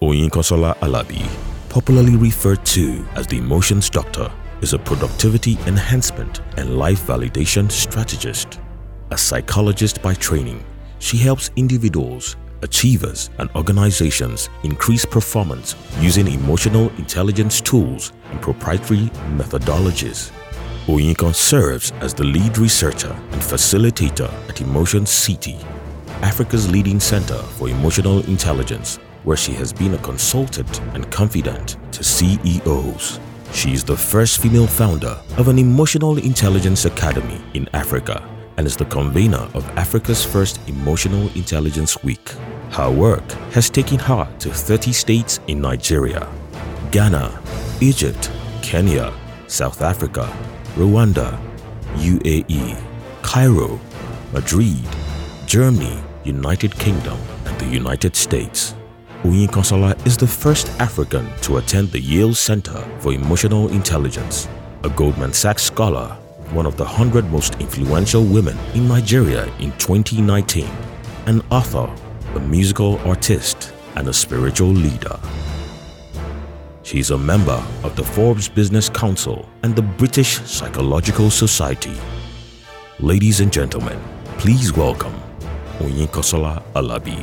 Oyinkansola Alabi, popularly referred to as the Emotions Doctor, is a productivity enhancement and life validation strategist. A psychologist by training, she helps individuals, achievers, and organizations increase performance using emotional intelligence tools and proprietary methodologies. Oyinkan serves as the lead researcher and facilitator at Emotions City, Africa's leading center for emotional intelligence, where she has been a consultant and confidant to CEOs. She is the first female founder of an Emotional Intelligence Academy in Africa and is the convener of Africa's first Emotional Intelligence Week. Her work has taken her to 30 states in Nigeria, Ghana, Egypt, Kenya, South Africa, Rwanda, UAE, Cairo, Madrid, Germany, United Kingdom, and the United States. Oyinkansola is the first African to attend the Yale Center for Emotional Intelligence, a Goldman Sachs scholar, one of the 100 most influential women in Nigeria in 2019, an author, a musical artist, and a spiritual leader. She is a member of the Forbes Business Council and the British Psychological Society. Ladies and gentlemen, please welcome Oyinkansola Alabi.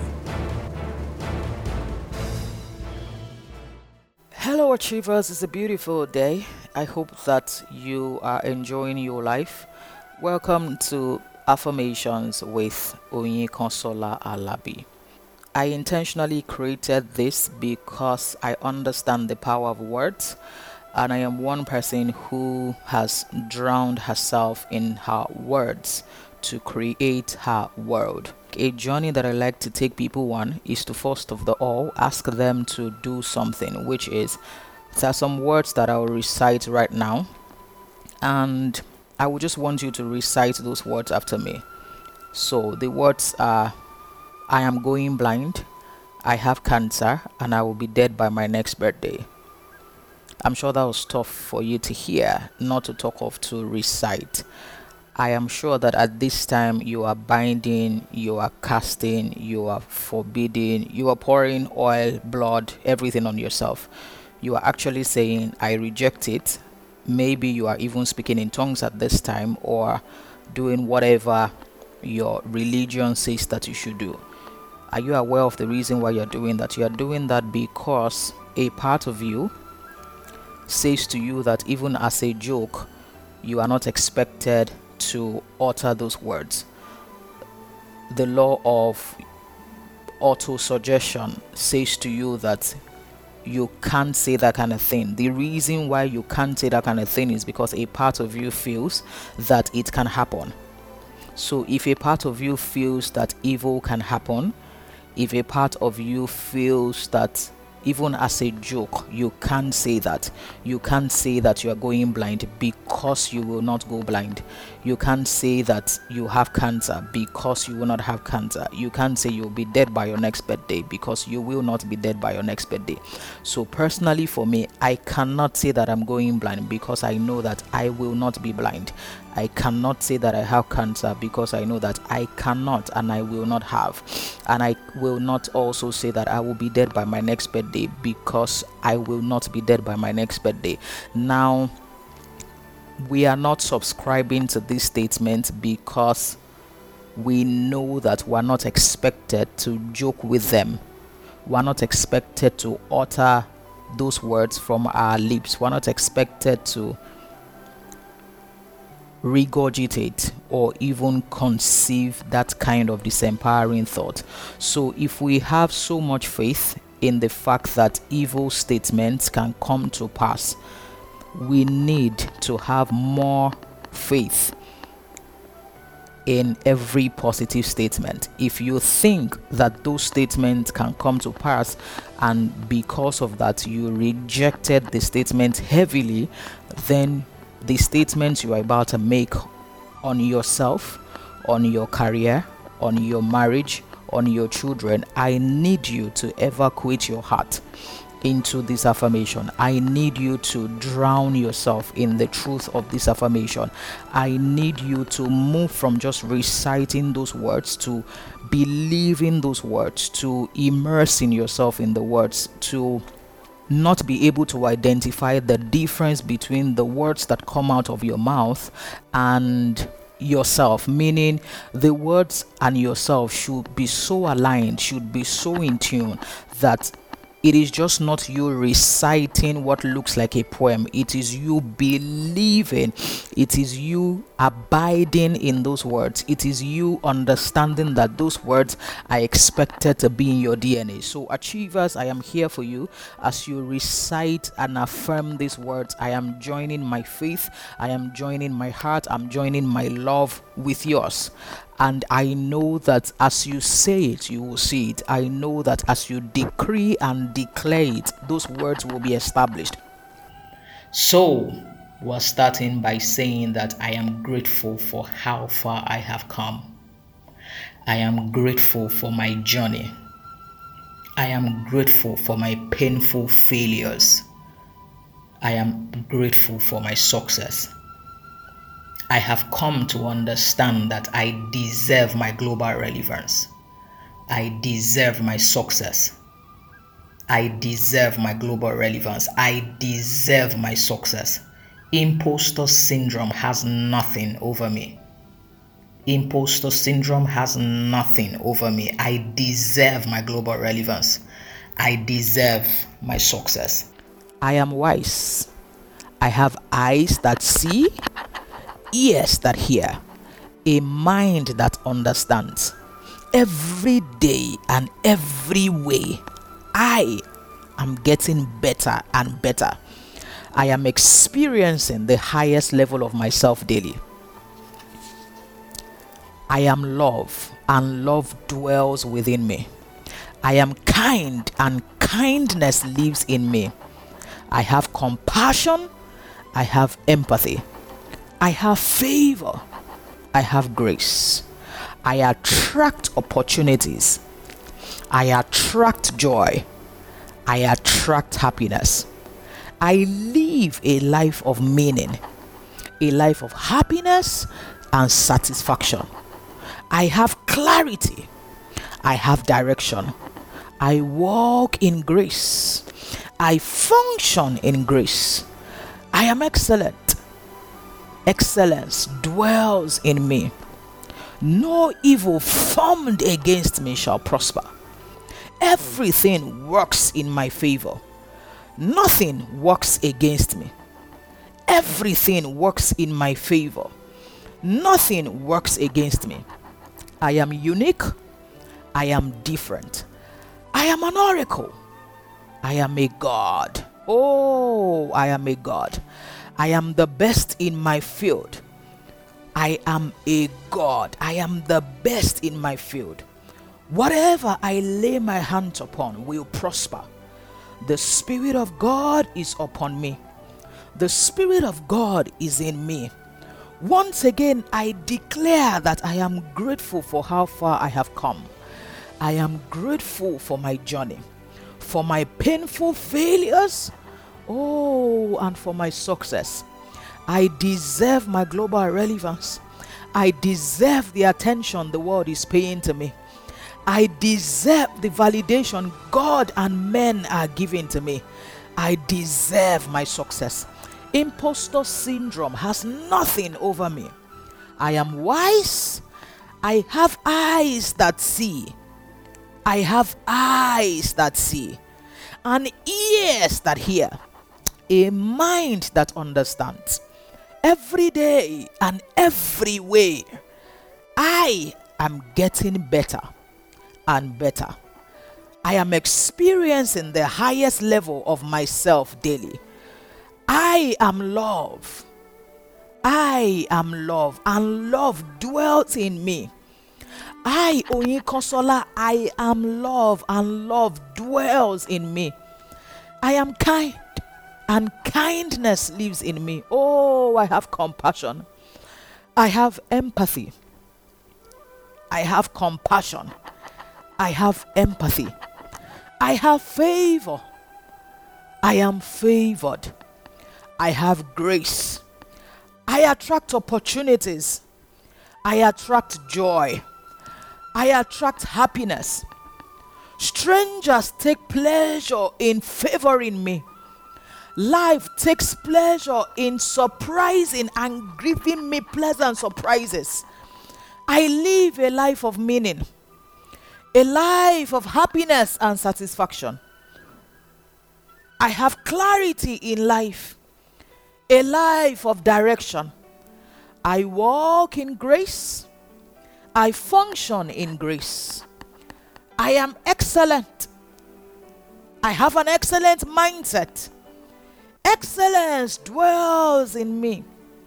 Hello Achievers, it's a beautiful day. I hope that you are enjoying your life. Welcome to Affirmations with Oyinkansola Alabi. I intentionally created this because I understand the power of words, and I am one person who has drowned herself in her words to create her world. A journey that I like to take people on is to first of all ask them to do something, which is there are some words that I will recite right now, and I would just want you to recite those words after me. So the words are: I am going blind, I have cancer, and I will be dead by my next birthday. I'm sure that was tough for you to hear, not to talk of to recite. I am sure that at this time you are binding, you are casting, you are forbidding, you are pouring oil, blood, everything on yourself. You are actually saying, I reject it. Maybe you are even speaking in tongues at this time or doing whatever your religion says that you should do. Are you aware of the reason why you're doing that? You are doing that because a part of you says to you that even as a joke, you are not expected to utter those words. The law of auto-suggestion says to you that you can't say that kind of thing. The reason why you can't say that kind of thing is because a part of you feels that it can happen. So if a part of you feels that evil can happen, if a part of you feels that even as a joke, you can't say that. You can't say that you are going blind because you will not go blind. You can't say that you have cancer because you will not have cancer. You can't say you'll be dead by your next birthday because you will not be dead by your next birthday. So personally for me, I cannot say that I'm going blind because I know that I will not be blind. I cannot say that I have cancer because I know that I cannot and I will not have. And I will not also say that I will be dead by my next birthday because I will not be dead by my next birthday. Now, we are not subscribing to this statement because we know that we're not expected to joke with them. We're not expected to utter those words from our lips. We're not expected to regurgitate or even conceive that kind of disempowering thought. So if we have so much faith in the fact that evil statements can come to pass, we need to have more faith in every positive statement. If you think that those statements can come to pass and because of that you rejected the statement heavily, then the statements you are about to make on yourself, on your career, on your marriage, on your children, I need you to evacuate your heart. into this affirmation. I need you to drown yourself in the truth of this affirmation. I need you to move from just reciting those words to believing those words, to immersing yourself in the words, to not be able to identify the difference between the words that come out of your mouth and yourself, meaning the words and yourself should be so aligned, should be so in tune that it is just not you reciting what looks like a poem. It is you believing. It is you abiding in those words. It is you understanding that those words are expected to be in your DNA. So, achievers, I am here for you as you recite and affirm these words. I am joining my faith. I am joining my heart. I'm joining my love with yours. And I know that as you say it, you will see it. I know that as you decree and declare it, those words will be established. So, we're starting by saying that I am grateful for how far I have come. I am grateful for my journey. I am grateful for my painful failures. I am grateful for my success. I have come to understand that I deserve my global relevance. I deserve my success. I deserve my global relevance. I deserve my success. Imposter syndrome has nothing over me. Imposter syndrome has nothing over me. I deserve my global relevance. I deserve my success. I am wise. I have eyes that see, ears that hear, a mind that understands. Every day and every way, I am getting better and better. I am experiencing the highest level of myself daily. I am love, and love dwells within me. I am kind, and kindness lives in me. I have compassion. I have empathy. I have favor. I have grace. I attract opportunities. I attract joy. I attract happiness. I live a life of meaning, a life of happiness and satisfaction. I have clarity. I have direction. I walk in grace. I function in grace. I am excellent. Excellence dwells in me. No evil formed against me shall prosper. Everything works in my favor. Nothing works against me. Everything works in my favor. Nothing works against me. I am unique. I am different. I am an oracle. I am a god. Oh, I am a god. I am the best in my field. I am a god. I am the best in my field. Whatever I lay my hands upon will prosper. The Spirit of God is upon me. The Spirit of God is in me. Once again, I declare that I am grateful for how far I have come. I am grateful for my journey, for my painful failures, and for my success. I deserve my global relevance. I deserve the attention the world is paying to me. I deserve the validation God and men are giving to me. I deserve my success. Imposter syndrome has nothing over me. I am wise. I have eyes that see. I have eyes that see, and ears that hear, a mind that understands. Every day and every way, I am getting better and better. I am experiencing the highest level of myself daily. I am love. I am love, and love dwells in me. I, Oyin Consola, I am love, and love dwells in me. I am kind, and kindness lives in me. Oh, I have compassion. I have empathy. I have compassion. I have empathy. I have favor. I am favored. I have grace. I attract opportunities. I attract joy. I attract happiness. Strangers take pleasure in favoring me. Life takes pleasure in surprising and giving me pleasant surprises. I live a life of meaning, a life of happiness and satisfaction. I have clarity in life, a life of direction. I walk in grace. I function in grace. I am excellent. I have an excellent mindset. Excellence dwells in me.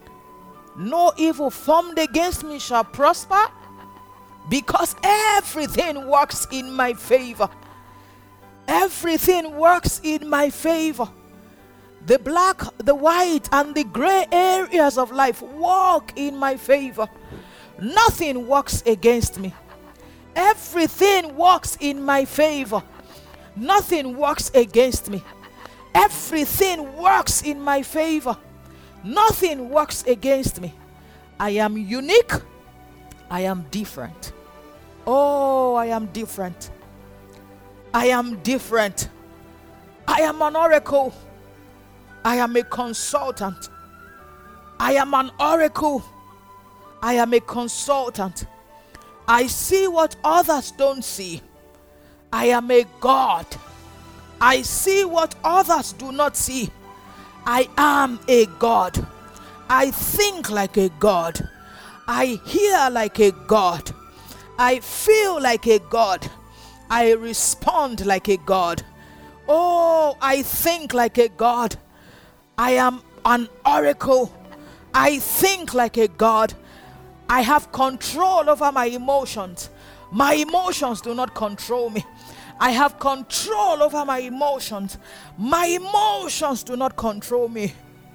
No evil formed against me shall prosper, because everything works in my favor. Everything works in my favor. The black, the white, and the gray areas of life walk in my favor. Nothing works against me. Everything works in my favor. Nothing works against me. Everything works in my favor. Nothing works against me. I am unique. I am different. Oh, I am different. I am different. I am an oracle. I am a consultant. I am an oracle. I am a consultant. I see what others don't see. I am a God. I see what others do not see. I am a God. I think like a God. I hear like a God. I feel like a God. I respond like a God. Oh, I think like a God. I am an oracle. I think like a God. I have control over my emotions. My emotions do not control me. I have control over my emotions. My emotions do not control me.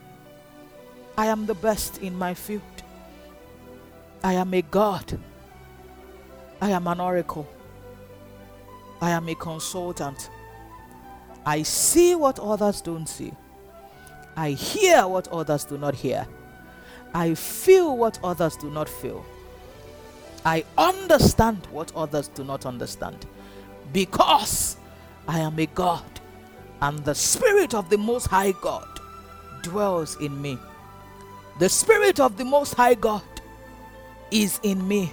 I am the best in my field. I am a God. I am an oracle. I am a consultant. I see what others don't see. I hear what others do not hear. I feel what others do not feel. I understand what others do not understand. Because I am a God, and the Spirit of the Most High God dwells in me. The Spirit of the Most High God is in me.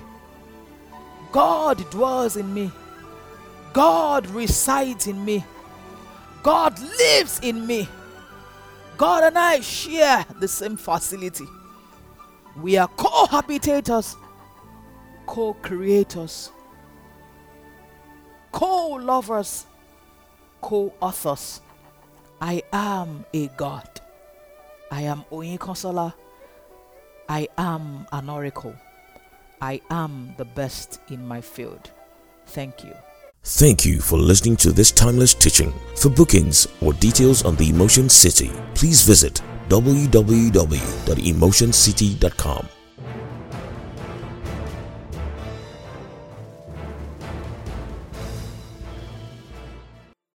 God dwells in me. God resides in me. God lives in me. God and I share the same facility. We are cohabitators, co-creators, co-lovers, co-authors. I am a God. I am Oyin Consola. I am an oracle. I am the best in my field. Thank you. Thank you for listening to this timeless teaching. For bookings or details on the Emotion City, please visit www.emotioncity.com.